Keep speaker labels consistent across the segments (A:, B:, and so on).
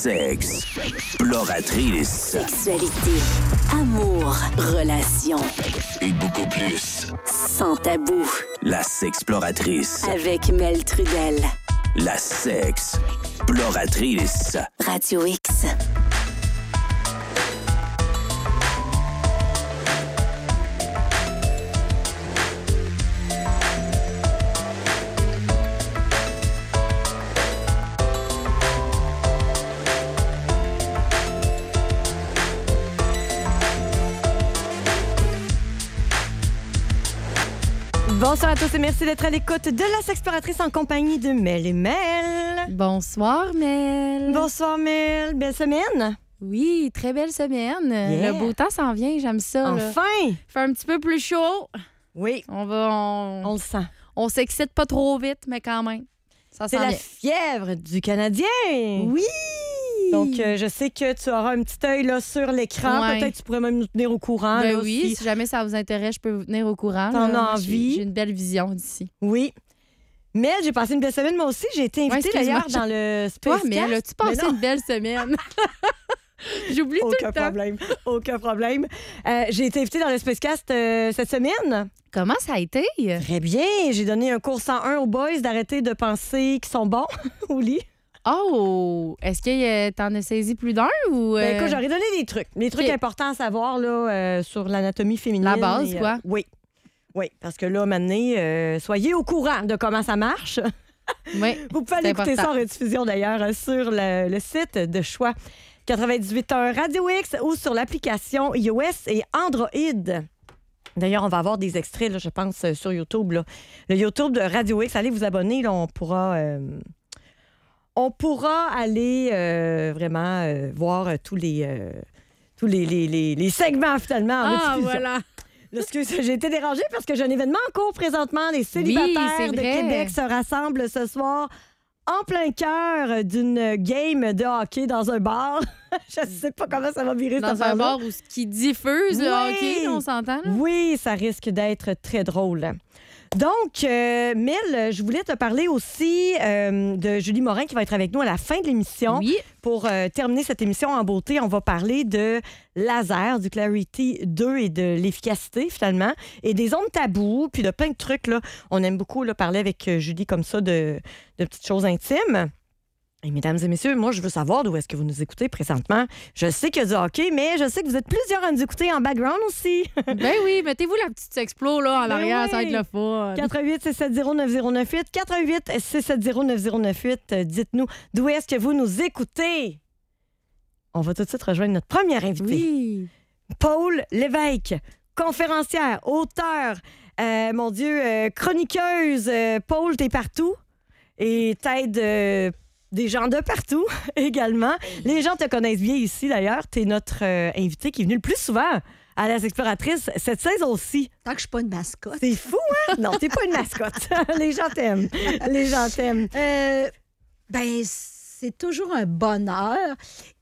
A: Sexe exploratrice.
B: Sexualité, amour, relations.
A: Et beaucoup plus.
B: Sans tabou.
A: La sexploratrice.
B: Avec Mel Trudel.
A: La sexploratrice.
B: Radio X.
C: Bonsoir à tous et merci d'être à l'écoute de la Sexploratrice en compagnie de Mel et Mel.
D: Bonsoir, Mel.
C: Bonsoir, Mel. Belle semaine.
D: Oui, très belle semaine.
C: Yeah.
D: Le beau temps s'en vient, j'aime ça.
C: Enfin.
D: Il fait un petit peu plus chaud.
C: Oui.
D: On
C: le sent.
D: On s'excite pas trop vite, mais quand même. Ça
C: C'est
D: s'en
C: la
D: vient.
C: fièvre du Canadien.
D: Oui.
C: Donc, je sais que tu auras un petit œil là, sur l'écran.
D: Ouais.
C: Peut-être que tu pourrais même nous tenir au courant.
D: Ben
C: là,
D: oui, si jamais ça vous intéresse, je peux vous tenir au courant.
C: T'en
D: là.
C: as envie?
D: J'ai une belle vision d'ici.
C: Oui. Mel, j'ai passé une belle semaine. Moi aussi, j'ai été invitée
D: excuse-moi,
C: d'ailleurs dans le
D: Toi,
C: Spacecast.
D: Mel, as-tu passé une belle semaine? J'oublie tout
C: Aucun
D: le temps.
C: problème. Aucun problème. J'ai été invitée dans le Spacecast cette semaine.
D: Comment ça a été?
C: Très bien. J'ai donné un cours 101 aux boys d'arrêter de penser qu'ils sont bons au lit.
D: Oh! Est-ce que t'en as saisi plus d'un ou...
C: Ben, écoute, j'aurais donné des trucs. Des trucs
D: OK.
C: importants à savoir là, sur l'anatomie féminine.
D: La base, quoi.
C: Oui. Oui, parce que là, maintenant, soyez au courant de comment ça marche.
D: Oui,
C: Vous pouvez aller
D: c'est
C: écouter ça en rediffusion, d'ailleurs, sur le site de choix 98.1 Radio X ou sur l'application iOS et Android. D'ailleurs, on va avoir des extraits, là, je pense, sur YouTube. Là. Le YouTube de Radio X, allez vous abonner. Là, on pourra aller vraiment voir tous les segments, finalement, en rediffusion.
D: voilà.
C: Là, excuse, j'ai été dérangée parce que j'ai un événement en cours présentement. Les célibataires
D: c'est
C: de
D: vrai.
C: Québec se rassemblent ce soir en plein cœur d'une game de hockey dans un bar. Je ne sais pas comment ça va virer cette
D: Dans un
C: affaire-là.
D: bar où ce qui diffuse le
C: Oui.
D: hockey, on s'entend? Là?
C: Oui, ça risque d'être très drôle. Donc, Mel, je voulais te parler aussi de Julie Morin qui va être avec nous à la fin de l'émission.
D: Oui.
C: Pour terminer cette émission en beauté, on va parler de laser, du Clarity 2 et de l'efficacité, finalement, et des ondes tabous, puis de plein de trucs. Là. On aime beaucoup là, parler avec Julie comme ça de petites choses intimes. Et mesdames et messieurs, moi, je veux savoir d'où est-ce que vous nous écoutez présentement. Je sais qu'il y a du hockey, mais je sais que vous êtes plusieurs à nous écouter en background aussi.
D: Ben oui, mettez-vous la petite explo là, en
C: Ben
D: arrière,
C: oui.
D: ça va être le fun.
C: 88-670-9098. 88-670-9098. Dites-nous d'où est-ce que vous nous écoutez. On va tout de suite rejoindre notre première invitée.
D: Oui.
C: Paul Lévesque, conférencière, auteur, mon Dieu, chroniqueuse. Paul, t'es partout et t'aides des gens de partout également. Les gens te connaissent bien ici, d'ailleurs. T'es notre invité qui est venu le plus souvent à la Sexploratrice cette saison-ci.
E: Tant que je suis pas une mascotte.
C: C'est fou, hein? Non, t'es pas une mascotte. Les gens t'aiment. Les gens t'aiment.
E: Ben, c'est toujours un bonheur.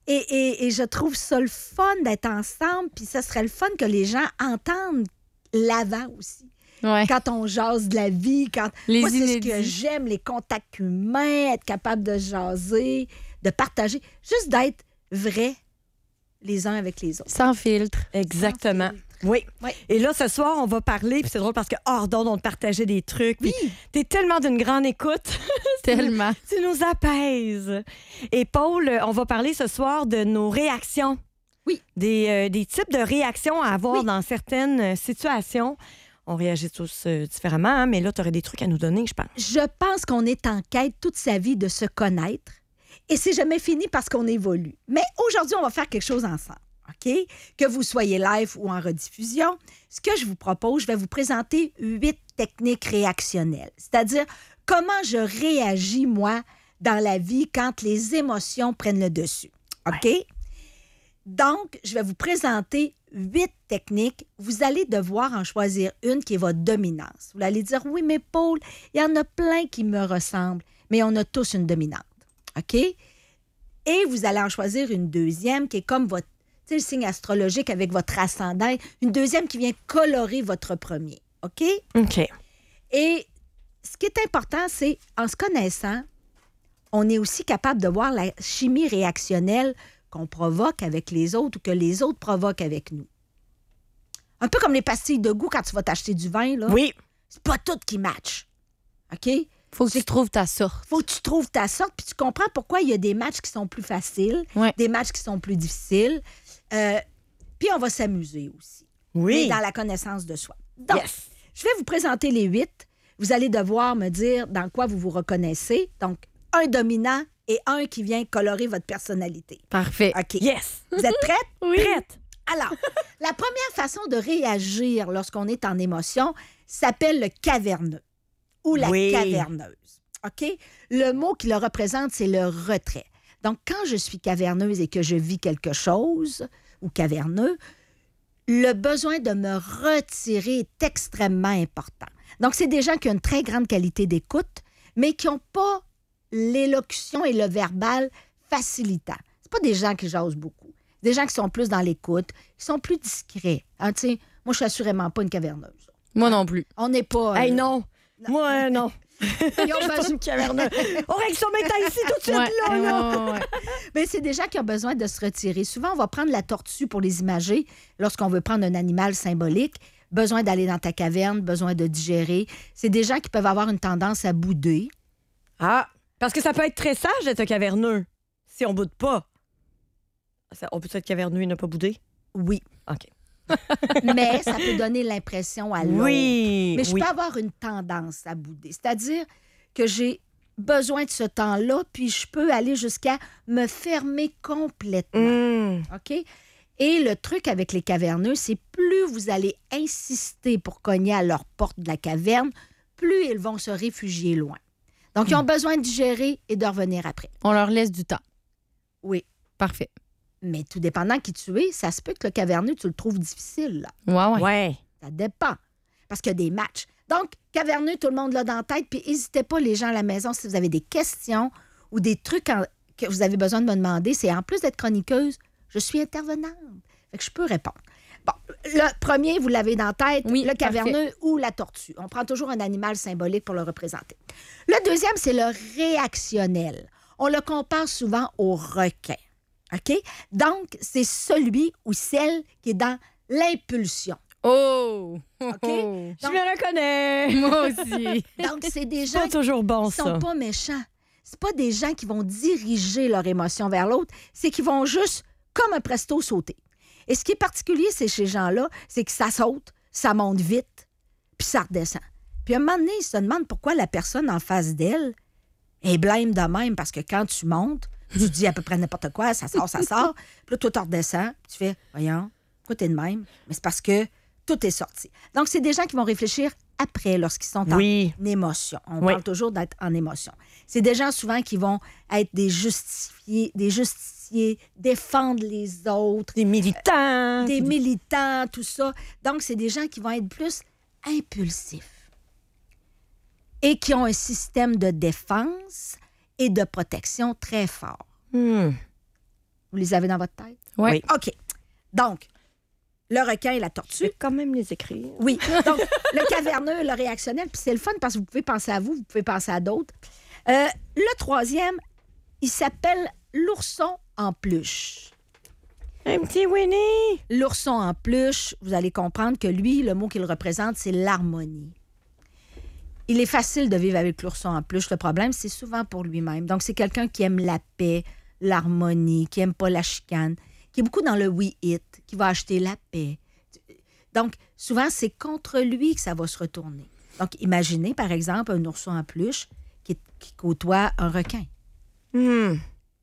E: Et je trouve ça le fun d'être ensemble. Puis ça serait le fun que les gens entendent l'avant aussi.
D: Ouais.
E: Quand on jase de la vie,
D: Les
E: moi, c'est ce que
D: inédits.
E: j'aime, les contacts humains, être capable de jaser, de partager, juste d'être vrai les uns avec les autres.
D: Sans filtre.
C: Exactement. Oui.
E: Oui.
C: Et là, ce soir, on va parler, puis c'est drôle parce que hors d'onde, on te partageait des trucs. Oui. T'es tellement d'une grande écoute.
D: Tellement.
C: Tu nous apaises. Et Paul, on va parler ce soir de nos réactions.
E: Oui.
C: Des types de réactions à avoir
E: Oui.
C: dans certaines situations. On réagit tous différemment, hein, mais là, tu aurais des trucs à nous donner, je pense.
E: Je pense qu'on est en quête toute sa vie de se connaître et c'est jamais fini parce qu'on évolue. Mais aujourd'hui, on va faire quelque chose ensemble, OK? Que vous soyez live ou en rediffusion, ce que je vous propose, je vais vous présenter 8 techniques réactionnelles, c'est-à-dire comment je réagis, moi, dans la vie quand les émotions prennent le dessus, OK?
C: Ouais.
E: Donc, je vais vous présenter 8 techniques. Vous allez devoir en choisir une qui est votre dominance. Vous allez dire, oui, mais Paul, il y en a plein qui me ressemblent, mais on a tous une dominante. OK? Et vous allez en choisir une deuxième qui est comme votre, tu sais, le signe astrologique avec votre ascendant. Une deuxième qui vient colorer votre premier. OK?
C: OK.
E: Et ce qui est important, c'est, en se connaissant, on est aussi capable de voir la chimie réactionnelle qu'on provoque avec les autres ou que les autres provoquent avec nous. Un peu comme les pastilles de goût quand tu vas t'acheter du vin, là.
C: Oui.
E: C'est pas tout qui match. OK?
D: Faut que tu trouves ta sorte.
E: Faut que tu trouves ta sorte, puis tu comprends pourquoi il y a des matchs qui sont plus faciles,
D: Ouais.
E: des matchs qui sont plus difficiles. Puis on va s'amuser aussi.
C: Oui.
E: Mais dans la connaissance de soi. Donc,
C: Yes.
E: je vais vous présenter les 8. Vous allez devoir me dire dans quoi vous vous reconnaissez. Donc, un dominant et un qui vient colorer votre personnalité.
D: Parfait.
E: OK.
C: Yes.
E: Vous êtes prêtes?
D: Oui.
C: Prête.
E: Alors, la première façon de réagir lorsqu'on est en émotion s'appelle le caverneux ou la
C: Oui.
E: caverneuse. OK? Le mot qui le représente, c'est le retrait. Donc, quand je suis caverneuse et que je vis quelque chose, ou caverneux, le besoin de me retirer est extrêmement important. Donc, c'est des gens qui ont une très grande qualité d'écoute, mais qui n'ont pas l'élocution et le verbal facilitant. C'est pas des gens qui jasent beaucoup. Des gens qui sont plus dans l'écoute, qui sont plus discrets. Hein, tu sais, moi, je suis assurément pas une caverneuse.
D: Moi non plus.
E: On n'est pas...
C: Hey, non. Moi, non.
E: Ils ont
C: Pas
E: besoin-
C: une caverneuse. On règle son métal ici tout de suite,
D: Ouais,
C: là.
D: ouais.
E: Mais c'est des gens qui ont besoin de se retirer. Souvent, on va prendre la tortue pour les imager lorsqu'on veut prendre un animal symbolique. Besoin d'aller dans ta caverne, besoin de digérer. C'est des gens qui peuvent avoir une tendance à bouder.
C: Ah, parce que ça peut être très sage d'être un caverneux si on boude pas. On peut être caverneux et ne pas bouder?
E: Oui.
C: OK.
E: Mais ça peut donner l'impression à l'autre.
C: Oui.
E: Mais je
C: oui.
E: peux avoir une tendance à bouder. C'est-à-dire que j'ai besoin de ce temps-là, puis je peux aller jusqu'à me fermer complètement.
C: Mmh.
E: OK? Et le truc avec les caverneux, c'est plus vous allez insister pour cogner à leur porte de la caverne, plus ils vont se réfugier loin. Donc, ils ont besoin de digérer et de revenir après.
D: On leur laisse du temps.
E: Oui.
D: Parfait.
E: Mais tout dépendant qui tu es, ça se peut que le caverneux, tu le trouves difficile, là.
D: Ouais, ouais.
C: Ouais.
E: Ça dépend. Parce qu'il y a des matchs. Donc, caverneux, tout le monde l'a dans la tête. Puis, n'hésitez pas, les gens à la maison, si vous avez des questions ou des trucs que vous avez besoin de me demander, c'est en plus d'être chroniqueuse, je suis intervenante. Fait que je peux répondre. Bon, le premier, vous l'avez dans la tête,
D: Oui,
E: le caverneux ou la tortue. On prend toujours un animal symbolique pour le représenter. Le deuxième, c'est le réactionnel. On le compare souvent au requin. OK? Donc, c'est celui ou celle qui est dans l'impulsion.
D: Oh!
E: OK?
C: Je me reconnais.
D: Moi aussi.
E: Donc, c'est des
C: C'est
E: gens
C: pas toujours bon,
E: qui
C: ça.
E: sont pas méchants. C'est pas des gens qui vont diriger leur émotion vers l'autre, c'est qu'ils vont juste, comme un presto, sauter. Et ce qui est particulier, c'est chez ces gens-là, c'est que ça saute, ça monte vite, puis ça redescend. Puis à un moment donné, ils se demandent pourquoi la personne en face d'elle est blême de même, parce que quand tu montes, tu dis à peu près n'importe quoi, ça sort, ça sort. Puis là, toi, tu redescends, puis tu fais, voyons, pourquoi t'es de même? Mais c'est parce que tout est sorti. Donc, c'est des gens qui vont réfléchir après, lorsqu'ils sont
C: Oui.
E: en émotion. On
C: Oui.
E: parle toujours d'être en émotion. C'est des gens souvent qui vont être des justiciers, défendre les autres,
C: Des militants.
E: des militants, tout ça. Donc, c'est des gens qui vont être plus impulsifs et qui ont un système de défense et de protection très fort.
C: Hmm.
E: Vous les avez dans votre tête?
D: Ouais.
C: Oui.
E: OK. Donc, le requin et la
C: Je
E: tortue.
C: vais quand même les écrire.
E: Oui. Donc, le caverneux, le réactionnel, puis c'est le fun parce que vous pouvez penser à vous, vous pouvez penser à d'autres. Le troisième, il s'appelle l'ourson en peluche.
C: Un petit Winnie.
E: L'ourson en peluche, vous allez comprendre que lui, le mot qu'il représente, c'est l'harmonie. Il est facile de vivre avec l'ourson en peluche. Le problème, c'est souvent pour lui-même. Donc, c'est quelqu'un qui aime la paix, l'harmonie, qui aime pas la chicane, qui est beaucoup dans le we-it, qui va acheter la paix. Donc, souvent, c'est contre lui que ça va se retourner. Donc, imaginez, par exemple, un ourson en peluche qui côtoie un requin.
C: Hmm.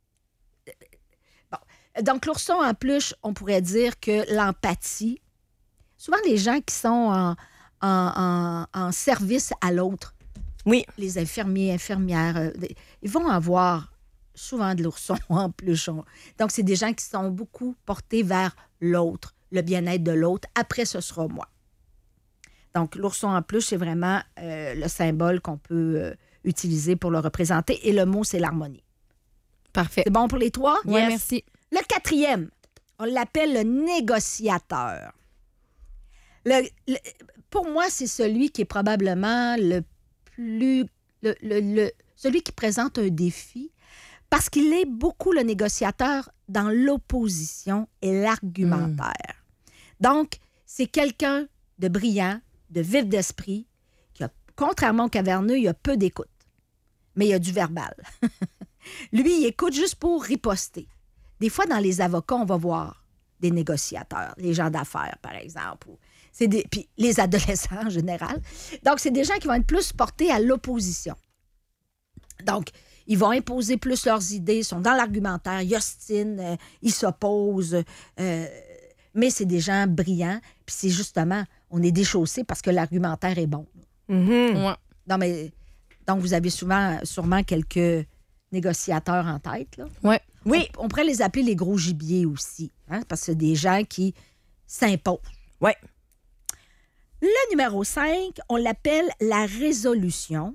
E: Donc, l'ourson en peluche, on pourrait dire que l'empathie, souvent les gens qui sont en service à l'autre,
C: Oui.
E: les infirmiers, infirmières, ils vont avoir souvent de l'ourson en peluche. Donc, c'est des gens qui sont beaucoup portés vers l'autre, le bien-être de l'autre. Après, ce sera moi. Donc, l'ourson en peluche, c'est vraiment le symbole qu'on peut utiliser pour le représenter. Et le mot, c'est l'harmonie.
D: Parfait.
E: C'est bon pour les trois?
D: Ouais,
C: Yes.
D: merci.
E: Le quatrième, on l'appelle le négociateur. Pour moi, c'est celui qui est probablement le plus... celui qui présente un défi Parce qu'il est beaucoup le négociateur dans l'opposition et l'argumentaire. Donc, c'est quelqu'un de brillant, de vif d'esprit, qui a, contrairement au caverneux, il a peu d'écoute. Mais il a du verbal. Lui, il écoute juste pour riposter. Des fois, dans les avocats, on va voir des négociateurs, les gens d'affaires, par exemple. Puis les adolescents en général. Donc, c'est des gens qui vont être plus portés à l'opposition. Donc, ils vont imposer plus leurs idées, ils sont dans l'argumentaire, ils ostinent, ils s'opposent. Mais c'est des gens brillants. Puis c'est justement, on est déchaussé parce que l'argumentaire est bon.
D: Ouais.
E: Non, mais, donc, vous avez sûrement quelques négociateurs en tête. Là.
D: Ouais.
C: Oui.
E: On pourrait les appeler les gros gibiers aussi, hein, parce que c'est des gens qui s'imposent.
C: Oui.
E: Le numéro 5, on l'appelle la résolution.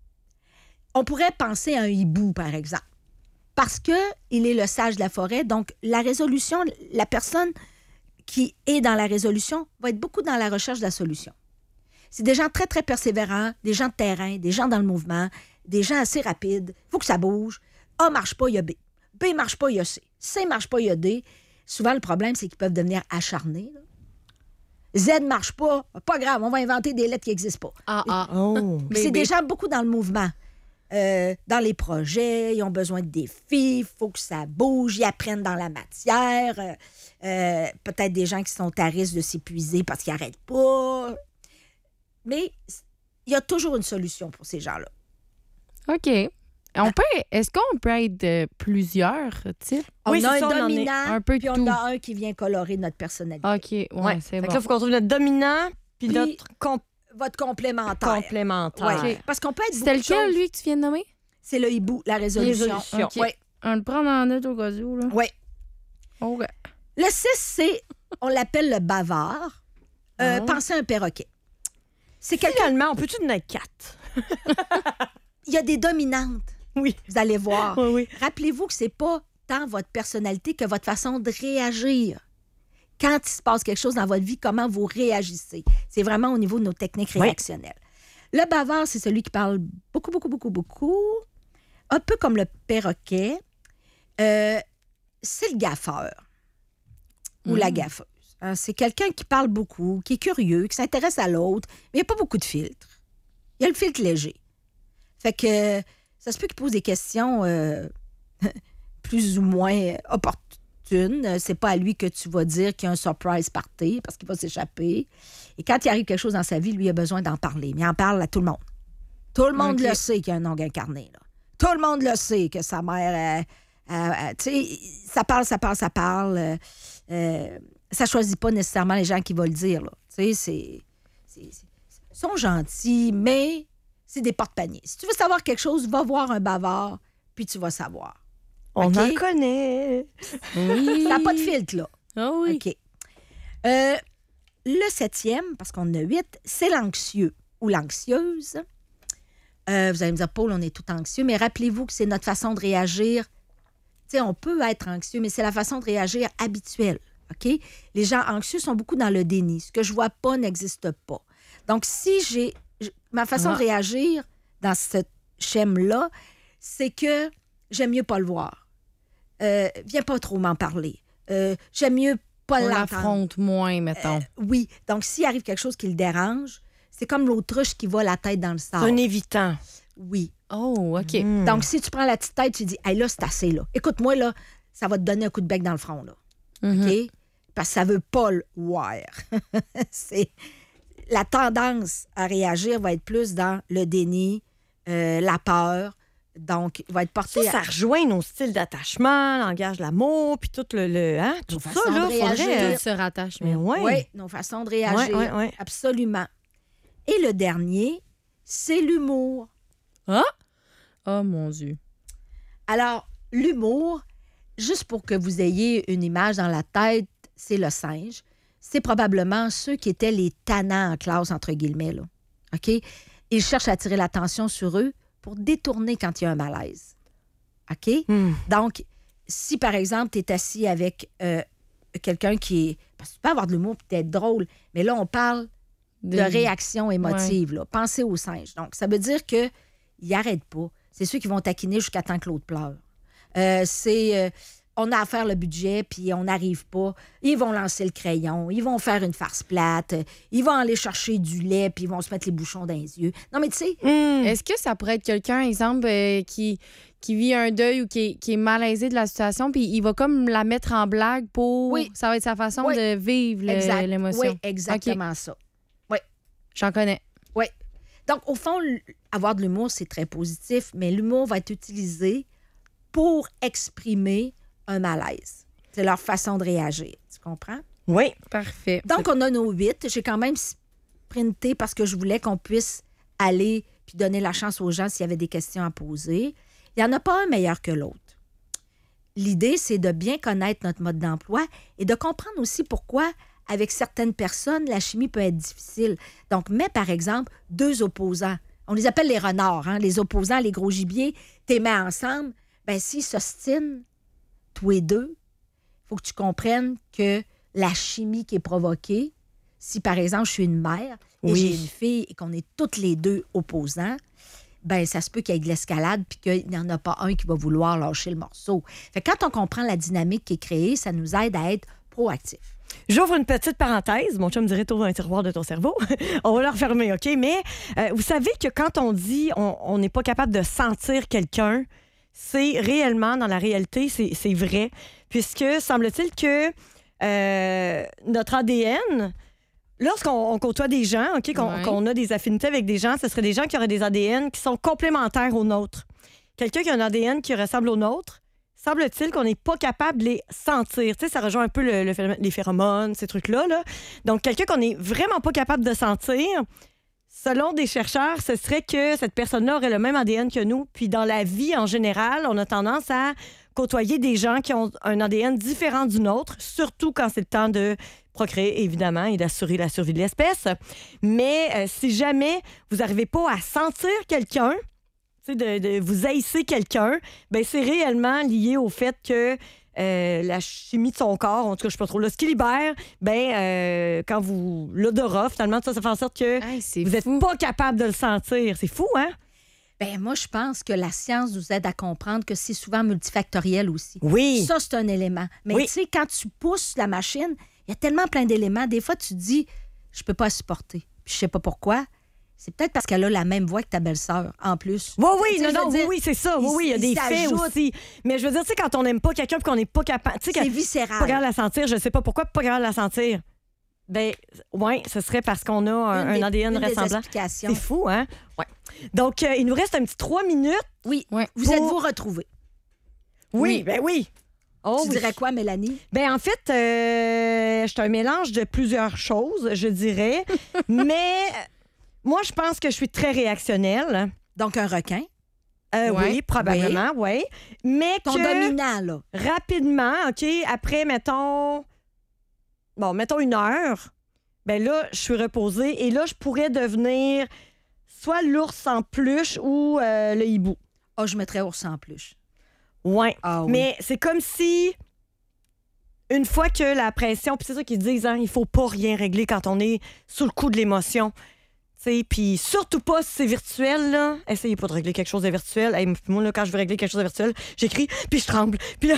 E: On pourrait penser à un hibou, par exemple, parce qu'il est le sage de la forêt. Donc, la résolution, la personne qui est dans la résolution va être beaucoup dans la recherche de la solution. C'est des gens très, très persévérants, des gens de terrain, des gens dans le mouvement, des gens assez rapides. Il faut que ça bouge. A marche pas, il y a B. B marche pas, il y a C. C marche pas, il y a D. Souvent, le problème, c'est qu'ils peuvent devenir acharnés. Là. Z marche pas, pas grave, on va inventer des lettres qui n'existent pas.
C: Oh.
E: C'est des gens beaucoup dans le mouvement. Dans les projets, ils ont besoin de défis, il faut que ça bouge, ils apprennent dans la matière. Peut-être des gens qui sont à risque de s'épuiser parce qu'ils n'arrêtent pas. Mais il y a toujours une solution pour ces gens-là.
D: OK. Est-ce qu'on peut être plusieurs types?
C: Oui,
E: on a
C: c'est ça, on
E: un
C: en est
E: dominant,
D: un peu de
E: puis on
D: tout.
E: a un qui vient colorer notre personnalité.
D: OK, ouais, c'est
C: Fait
D: bon.
C: que là, il faut qu'on trouve notre dominant puis
E: Puis
C: notre
E: Votre complémentaire.
C: complémentaire.
E: Ouais. Parce qu'on peut être
D: C'était
E: beaucoup de
D: lequel,
E: choses.
D: lui, que tu viens de nommer?
E: C'est le hibou, la résolution.
C: Résolution.
D: OK.
E: Oui.
D: On le prend en note au cas où, là.
E: Oui.
D: OK.
E: Le 6, c'est, on l'appelle le bavard. Pensez à un perroquet. C'est quelqu'un,
C: Finalement, on peut-tu en être 4?
E: il y a des dominantes,
C: Oui.
E: vous allez voir.
C: Oui, oui.
E: Rappelez-vous que c'est pas tant votre personnalité que votre façon de réagir. Quand il se passe quelque chose dans votre vie, comment vous réagissez. C'est vraiment au niveau de nos techniques
C: Oui.
E: réactionnelles. Le bavard, c'est celui qui parle beaucoup, beaucoup, beaucoup, beaucoup. Un peu comme le perroquet. C'est le gaffeur ou la gaffeuse. Hein, c'est quelqu'un qui parle beaucoup, qui est curieux, qui s'intéresse à l'autre, mais il n'y a pas beaucoup de filtres. Il y a le filtre léger. Fait que ça se peut qu'il pose des questions plus ou moins opportunes. C'est pas à lui que tu vas dire qu'il y a un surprise party parce qu'il va s'échapper. Et quand il arrive quelque chose dans sa vie, lui, il a besoin d'en parler. Mais il en parle à tout le monde. Tout le monde
D: OK.
E: le sait qu'il y a un ongle incarné. Là. Tout le monde le sait que sa mère... tu sais, ça parle. Ça choisit pas nécessairement les gens qui vont le dire. Là. Tu sais, ils sont gentils, mais c'est des porte-paniers. Si tu veux savoir quelque chose, va voir un bavard, puis tu vas savoir.
C: On
E: OK?
C: en connaît.
D: Oui.
E: Ça n'a pas de filtre, là.
D: Ah oui.
E: OK. Le 7e, parce qu'on en a 8, c'est l'anxieux ou l'anxieuse. Vous allez me dire, Paul, on est tout anxieux, mais rappelez-vous que c'est notre façon de réagir. Tu sais, on peut être anxieux, mais c'est la façon de réagir habituelle. OK? Les gens anxieux sont beaucoup dans le déni. Ce que je vois pas n'existe pas. Donc, si j'ai... Ma façon de réagir dans ce schème-là, c'est que j'aime mieux pas le voir. Viens pas trop m'en parler. J'aime mieux pas
D: On
E: l'entendre.
D: l'affronte moins, mettons.
E: Oui. Donc, s'il arrive quelque chose qui le dérange, c'est comme l'autruche qui va la tête dans le
C: C'est
E: sable.
C: un évitant.
E: Oui.
D: Oh, OK.
E: Donc, si tu prends la petite tête, tu dis, hey, là, c'est assez, là. Écoute-moi, là, ça va te donner un coup de bec dans le front, là. OK? Parce que ça veut pas le voir. C'est... La tendance à réagir va être plus dans le déni, la peur. Donc, il va être porté
C: Ça rejoint nos styles d'attachement, langage de l'amour, puis tout hein? Tout
E: Nos
C: ça,
E: façons
C: là,
E: de réagir.
C: faudrait...
D: Tout se rattache.
C: Mais ouais.
E: Oui, nos façons de réagir.
C: Ouais.
E: Absolument. Et le dernier, c'est l'humour.
D: Oh, mon Dieu.
E: Alors, l'humour, juste pour que vous ayez une image dans la tête, c'est le singe. C'est probablement ceux qui étaient les tannants en classe, entre guillemets. Là. OK? Ils cherchent à attirer l'attention sur eux pour détourner quand il y a un malaise. OK? Donc, si, par exemple, tu es assis avec quelqu'un qui est... Parce que tu peux avoir de l'humour et être drôle, mais là, on parle de réaction émotive. Là. Pensez au singe. Donc, ça veut dire qu'ils n'arrêtent pas. C'est ceux qui vont taquiner jusqu'à temps que l'autre pleure. On a à faire le budget, puis on n'arrive pas. Ils vont lancer le crayon, ils vont faire une farce plate, ils vont aller chercher du lait, puis ils vont se mettre les bouchons dans les yeux. Non, mais tu sais...
D: Est-ce que ça pourrait être quelqu'un, exemple, qui vit un deuil ou qui est malaisé de la situation, puis il va comme la mettre en blague pour...
E: Oui.
D: Ça va être sa façon
E: Oui.
D: de vivre l'émotion.
E: Oui, exactement ça. Oui.
D: J'en connais.
E: Oui. Donc, au fond, avoir de l'humour, c'est très positif, mais l'humour va être utilisé pour exprimer un malaise. C'est leur façon de réagir. Tu comprends?
C: Oui.
D: Parfait.
E: Donc, on a nos 8. J'ai quand même sprinté parce que je voulais qu'on puisse aller puis donner la chance aux gens s'il y avait des questions à poser. Il n'y en a pas un meilleur que l'autre. L'idée, c'est de bien connaître notre mode d'emploi et de comprendre aussi pourquoi, avec certaines personnes, la chimie peut être difficile. Donc, mets par exemple 2 opposants. On les appelle les renards, hein? Les opposants, les gros gibiers. Tu les mets ensemble. Bien, s'ils s'ostinent, tous les deux, il faut que tu comprennes que la chimie qui est provoquée, si par exemple je suis une mère et j'ai une fille et qu'on est toutes les deux opposants, ben ça se peut qu'il y ait de l'escalade puis qu'il n'y en a pas un qui va vouloir lâcher le morceau. Fait que quand on comprend la dynamique qui est créée, ça nous aide à être proactifs.
C: J'ouvre une petite parenthèse. Mon chum me dirait, trouve un tiroir de ton cerveau. On va le refermer, OK? Mais vous savez que quand on dit on n'est pas capable de sentir quelqu'un, c'est réellement, dans la réalité, c'est vrai. Puisque, semble-t-il que notre ADN, lorsqu'on côtoie des gens, OK, qu'on a des affinités avec des gens, ce seraient des gens qui auraient des ADN qui sont complémentaires aux nôtres. Quelqu'un qui a un ADN qui ressemble au nôtre, semble-t-il qu'on n'est pas capable de les sentir. Tu sais, ça rejoint un peu les phéromones, ces trucs-là. Là. Donc, quelqu'un qu'on n'est vraiment pas capable de sentir, selon des chercheurs, ce serait que cette personne-là aurait le même ADN que nous. Puis dans la vie, en général, on a tendance à côtoyer des gens qui ont un ADN différent du nôtre, surtout quand c'est le temps de procréer, évidemment, et d'assurer la survie de l'espèce. Mais si jamais vous n'arrivez pas à sentir quelqu'un, de vous haïsser quelqu'un, ben c'est réellement lié au fait que la chimie de son corps, en tout cas, je ne sais pas trop, là, ce qui libère, quand vous... L'odorat, finalement, ça fait en sorte que vous n'êtes pas capable de le sentir. C'est fou, hein?
E: Ben moi, je pense que la science nous aide à comprendre que c'est souvent multifactoriel aussi.
C: Oui.
E: Ça, c'est un élément. Mais tu sais, quand tu pousses la machine, il y a tellement plein d'éléments. Des fois, tu te dis, je peux pas supporter. Puis je sais pas pourquoi. C'est peut-être parce qu'elle a la même voix que ta belle-sœur, en plus.
C: Oui, c'est ça. Oui, il y a des faits aussi. Mais je veux dire, tu sais, quand on n'aime pas quelqu'un et qu'on n'est pas capable...
E: C'est viscéral.
C: Pas capable de la sentir, je ne sais pas pourquoi pas capable de la sentir. Ben, oui, ce serait parce qu'on a un ADN ressemblant. C'est fou, hein? Ouais. Donc, il nous reste un petit 3 minutes.
E: Oui. Vous êtes-vous retrouvés?
C: Oui, ben oui. Oh,
E: tu dirais quoi, Mélanie?
C: Ben en fait, je suis un mélange de plusieurs choses, je dirais. Mais... Moi, je pense que je suis très réactionnelle.
E: Donc, un requin?
C: Oui, probablement, oui. Mais
E: ton dominant, là.
C: Rapidement, OK, après, mettons 1 heure, ben là, je suis reposée. Et là, je pourrais devenir soit l'ours en peluche ou le hibou.
E: Ah, je mettrais ours en peluche.
C: Ouais.
E: Ah, oui.
C: Mais c'est comme si... Une fois que la pression... Puis c'est ça qu'ils disent, hein, il faut pas rien régler quand on est sous le coup de l'émotion. Puis surtout pas si c'est virtuel, là. Essayez pas de régler quelque chose de virtuel. Hey, moi, là, quand je veux régler quelque chose de virtuel, j'écris, puis je tremble. Puis là,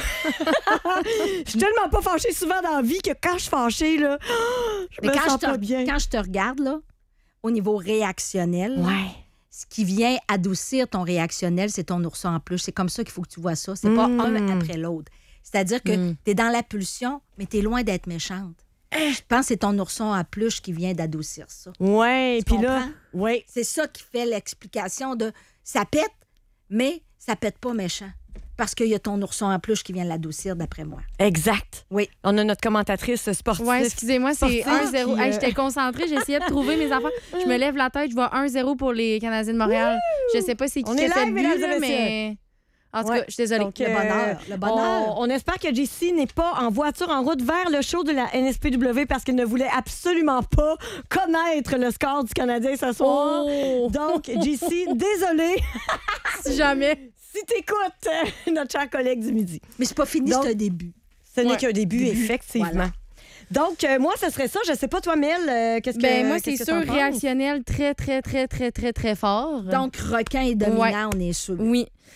C: je suis tellement pas fâchée souvent dans la vie que quand je suis fâchée, là, je me sens pas bien.
E: Quand je te regarde, là, au niveau réactionnel, ce qui vient adoucir ton réactionnel, c'est ton ourson en peluche. C'est comme ça qu'il faut que tu vois ça. C'est pas un après l'autre. C'est-à-dire que t'es dans la pulsion, mais t'es loin d'être méchante. Je pense que c'est ton ourson à peluche qui vient d'adoucir ça.
C: Oui, puis là,
E: c'est ça qui fait l'explication de ça pète, mais ça pète pas méchant. Parce qu'il y a ton ourson à peluche qui vient l'adoucir, d'après moi.
C: Exact.
E: Oui.
C: On a notre commentatrice sportive.
D: Oui, excusez-moi, c'est 1-0. Hey, j'étais concentrée, j'essayais de trouver mes affaires. Je me lève la tête, je vois 1-0 pour les Canadiens de Montréal. Je sais pas c'est qui a fait le but, mais... En tout cas, je suis désolée.
E: Donc, le bonheur.
C: On espère que JC n'est pas en voiture en route vers le show de la NSPW parce qu'il ne voulait absolument pas connaître le score du Canadien ce soir. Donc, JC, désolé.
D: Si jamais.
C: Si t'écoutes notre cher collègue du midi.
E: Mais c'est pas fini, c'est un début.
C: Ce n'est qu'un début, effectivement. Voilà. Donc, moi, ce serait ça. Je sais pas, toi, Mel, qu'est-ce que...
D: moi, c'est sûr, réactionnel très, très, très, très, très, très fort.
E: Donc, requin et dominant, on est sûr.
D: Oui.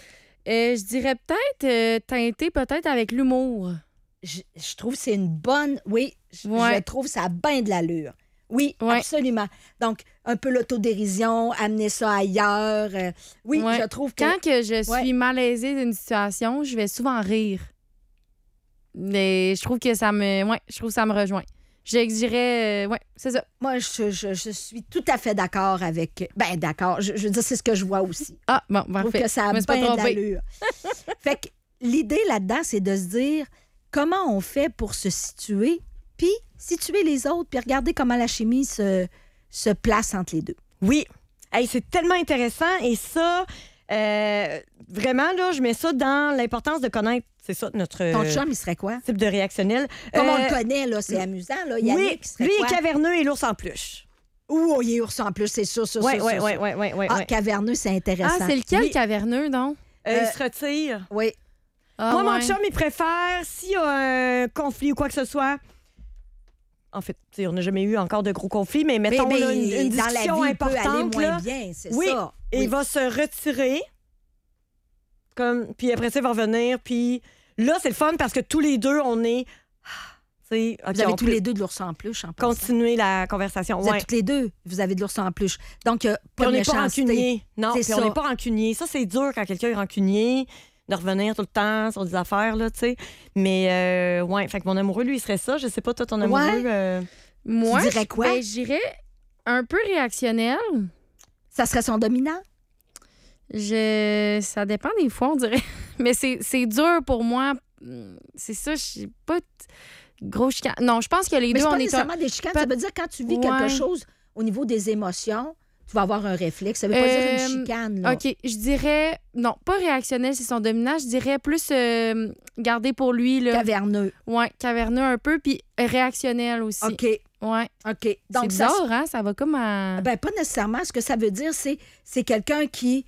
D: Je dirais peut-être teinté peut-être avec l'humour.
E: Je trouve que c'est une bonne... Oui,
D: Ouais.
E: je trouve que ça a bien de l'allure. Oui,
D: Ouais.
E: absolument. Donc, un peu l'autodérision, amener ça ailleurs. Oui,
D: Ouais.
E: je trouve que...
D: Quand que je suis
E: Ouais.
D: malaisée d'une situation, je vais souvent rire. Mais je trouve que ça me... Ouais, je trouve que ça me rejoint. Je dirais... ouais, c'est ça.
E: Moi, je suis tout à fait d'accord avec... Ben, d'accord. Je veux dire, c'est ce que je vois aussi.
D: Ah, bon,
E: Je trouve
D: parfait.
E: que ça a
D: Je me suis pas
E: bien
D: trompée.
E: d'allure. Fait que l'idée là-dedans, c'est de se dire comment on fait pour se situer, puis situer les autres, puis regarder comment la chimie se place entre les deux.
C: Oui. Hey, c'est tellement intéressant. Et ça, vraiment, là, je mets ça dans l'importance de connaître, c'est ça, notre
E: Ton chum, il serait quoi?
C: type de réactionnel.
E: Comme on le connaît, là, c'est amusant. Là. Yannick,
C: Oui,
E: il serait
C: lui
E: quoi?
C: est caverneux et l'ours en peluche.
E: Ouh, il est ours en plus, c'est sûr,
C: Oui, oui, oui, oui, oui.
E: Ah, caverneux, c'est intéressant.
D: Ah, c'est lequel
C: Oui.
D: caverneux, donc?
C: Il se retire.
E: Oui.
D: Ah,
C: Moi, mon
D: ouais.
C: chum, il préfère, s'il y a un conflit ou quoi que ce soit... En fait, tu sais, on n'a jamais eu encore de gros conflits, mais mettons
E: Mais
C: là, une
E: dans la
C: discussion
E: vie, il peut aller
C: importante.
E: moins
C: là,
E: bien, c'est
C: oui,
E: ça.
C: et
E: Oui.
C: il va se retirer. Puis après ça, il va revenir. Puis là, c'est le fun parce que tous les deux, on est... Tu sais, OK,
E: Vous avez
C: on
E: tous
C: peut
E: les deux de l'ours en peluche, en passant.
C: continuer la conversation.
E: Vous
C: Ouais.
E: êtes toutes les deux, vous avez de l'ours en peluche. Donc,
C: Puis
E: pas
C: on
E: de
C: n'est pas
E: méchanceté.
C: rancunier. Non,
E: C'est
C: puis on
E: ça.
C: n'est pas rancunier. Ça, c'est dur quand quelqu'un est rancunier, de revenir tout le temps sur des affaires, là, tu sais. Mais, ouais, fait que mon amoureux, lui, il serait ça. Je sais pas, toi, ton amoureux...
D: Moi,
E: Tu dirais quoi?
D: je dirais un peu réactionnel.
E: Ça serait son dominant?
D: Ça dépend des fois, on dirait. Mais c'est dur pour moi. C'est ça, je sais pas... Gros chicane. Non, je pense que les
E: Mais
D: deux,
E: c'est pas
D: on est...
E: nécessairement des chicanes. Ça veut dire quand tu vis
D: Ouais.
E: quelque chose au niveau des émotions, tu vas avoir un réflexe. Ça veut pas dire une chicane. Là.
D: OK, je dirais... Non, pas réactionnel, c'est son dominant. Je dirais plus garder pour lui, là.
E: Caverneux.
D: Ouais, caverneux un peu, puis réactionnel aussi.
E: OK.
D: Ouais.
E: OK.
D: C'est
E: Donc,
D: bizarre, hein? Ça va comme à...
E: Ben, pas nécessairement. Ce que ça veut dire, c'est quelqu'un qui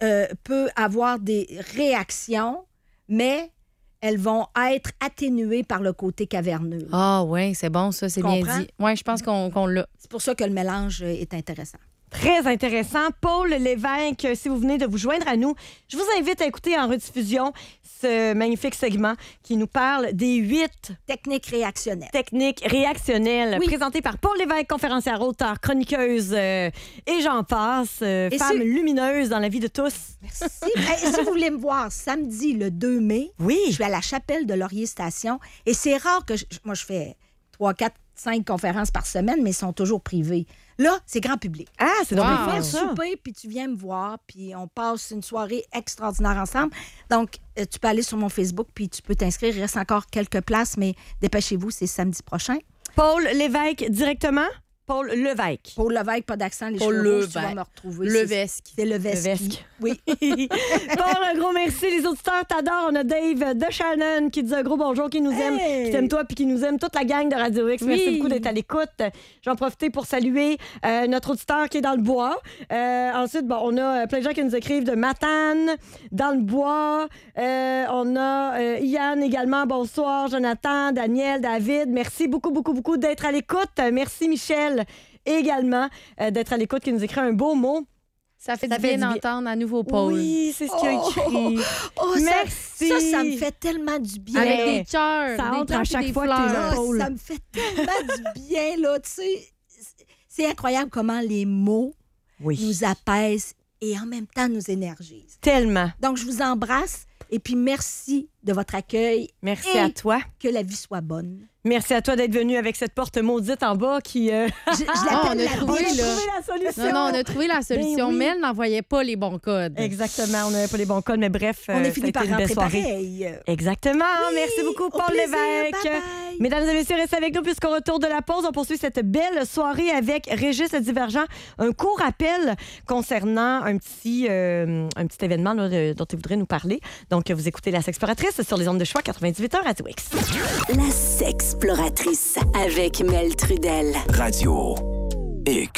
E: peut avoir des réactions, mais elles vont être atténuées par le côté caverneux.
D: Ah ouais, c'est bon, ça, c'est bien
E: Comprends?
D: dit. Ouais, je pense qu'on l'a.
E: C'est pour ça que le mélange est intéressant.
C: Très intéressant. Paul Lévesque, si vous venez de vous joindre à nous, je vous invite à écouter en rediffusion ce magnifique segment qui nous parle des 8
E: Technique réactionnelle.
C: techniques réactionnelles
E: Oui.
C: présentées par Paul Lévesque, conférencière, auteure, chroniqueuse et j'en passe. Femme lumineuse dans la vie de tous.
E: Merci. Hey, si vous voulez me voir samedi, le 2 mai,
C: Oui.
E: je vais à la chapelle de Laurier Station. Et c'est rare que... moi, je fais 3, 4, 5 conférences par semaine, mais elles sont toujours privées. Là, c'est grand public.
C: Ah, c'est donc
D: Wow.
C: bien
E: On
C: fun,
E: va
C: ça.
E: souper, puis tu viens me voir, puis on passe une soirée extraordinaire ensemble. Donc, tu peux aller sur mon Facebook, puis tu peux t'inscrire. Il reste encore quelques places, mais dépêchez-vous, c'est samedi prochain.
C: Paul Lévesque directement. Paul Lévesque.
E: Paul Levesque, pas d'accent, les
D: Paul
E: cheveux rouges, tu vas
D: Levesque.
E: me retrouver.
D: Levesque.
E: C'est Levesque.
C: Levesque.
E: Oui.
C: Paul, un gros merci. Les auditeurs t'adorent. On a Dave de Shannon qui dit un gros bonjour, qui nous aime,
E: Hey!
C: qui t'aime toi, puis qui nous aime toute la gang de Radio X. Merci
D: Oui.
C: beaucoup d'être à l'écoute. J'en profite pour saluer notre auditeur qui est dans le bois. Ensuite, bon, on a plein de gens qui nous écrivent de Matane, dans le bois. On a Yann également. Bonsoir, Jonathan, Daniel, David. Merci beaucoup, beaucoup, beaucoup d'être à l'écoute. Merci, Michel, également, d'être à l'écoute, qui nous écrit un beau mot.
D: Ça fait
C: Ça
D: du
C: fait
D: bien
C: du bien.
D: d'entendre à nouveau Paul.
C: Oui, c'est ce qu'il a écrit.
E: Oh,
C: Merci.
E: ça me fait tellement du bien.
D: Avec
C: Ouais.
D: des cœurs,
C: Ça
D: des
C: entre à
D: cœurs
C: chaque
D: et des
C: fois que t'es
D: fleurs.
C: là.
E: Ah,
C: Paul.
E: ça me fait tellement du bien, là. Tu sais, c'est incroyable comment les mots
C: Oui.
E: nous apaisent et en même temps nous énergisent.
C: Tellement.
E: Donc, je vous embrasse et puis merci de votre accueil.
C: Merci
E: Et
C: à toi.
E: que la vie soit bonne.
C: Merci à toi d'être venu avec cette porte maudite en bas qui...
E: Je
D: Ah,
E: l'appelle
D: on a
E: la
D: trouvé,
E: biche.
D: là.
C: la solution.
D: Non, on a trouvé la solution,
C: Ben oui.
D: mais elle n'envoyait pas les bons codes.
C: Exactement, on n'avait pas les bons codes, mais bref,
E: On
C: ça
E: est fini
C: a été
E: par
C: une belle
E: rentrer
C: soirée.
E: pareil.
C: Exactement. Merci beaucoup,
E: Au
C: Paul
E: plaisir.
C: Lévesque.
E: Bye-bye.
C: Mesdames et messieurs, restez avec nous puisqu'au retour de la pause, on poursuit cette belle soirée avec Régis le Divergent. Un court rappel concernant un petit événement là, dont il voudrait nous parler. Donc, vous écoutez La Sexploratrice sur les ondes de choix 98.1 Radio X.
B: La Sexploratrice avec Mel Trudel.
A: Radio X.